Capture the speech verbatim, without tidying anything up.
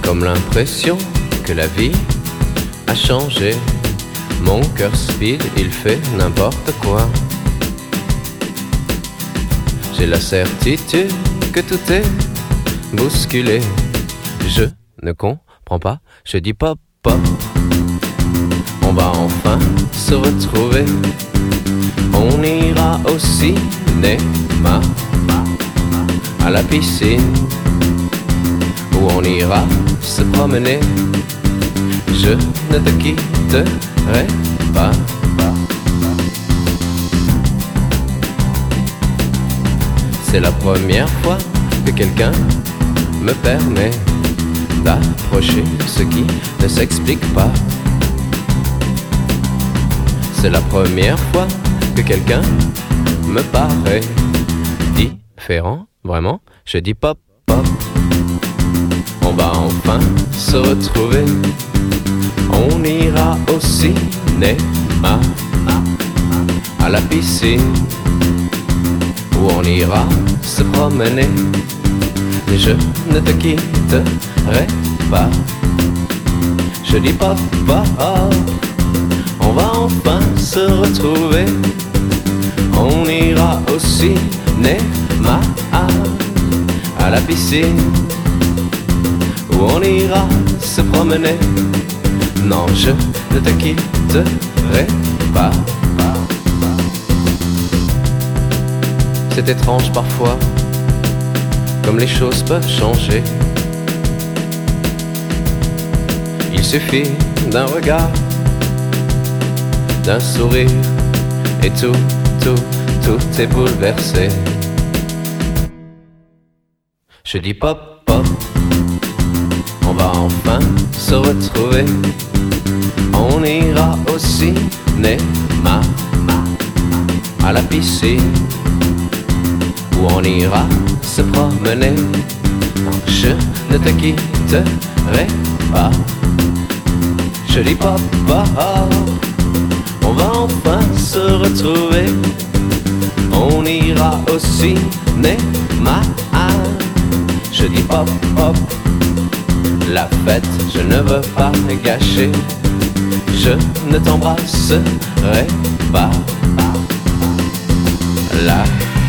comme l'impression que la vie a changé. Mon cœur speed, il fait n'importe quoi. J'ai la certitude que tout est bousculé. Je ne comprends pas, je dis pop pop. On va enfin se retrouver. On ira au cinéma, à la piscine, où on ira se promener. Je ne te quitterai pas. C'est la première fois que quelqu'un me permet d'approcher ce qui ne s'explique pas. C'est la première fois que quelqu'un me paraît différent, vraiment. Je dis pop pop. On va enfin se retrouver. On ira au cinéma, à la piscine, où on ira se promener. Mais je ne te quitterai pas. Je dis pop pop. On va enfin se retrouver. On ira au cinéma, à la piscine, où on ira se promener. Non, je ne te quitterai pas. C'est étrange parfois, comme les choses peuvent changer. Il suffit d'un regard, d'un sourire, et tout, tout, tout est bouleversé. Je dis pop, pop. On va enfin se retrouver. On ira au cinéma, à la piscine, où on ira se promener. Non, je ne te quitterai pas. Je dis pop, pop. On va enfin se retrouver. On ira au cinéma. Je dis pop, pop. La fête, je ne veux pas gâcher. Je ne t'embrasserai pas. La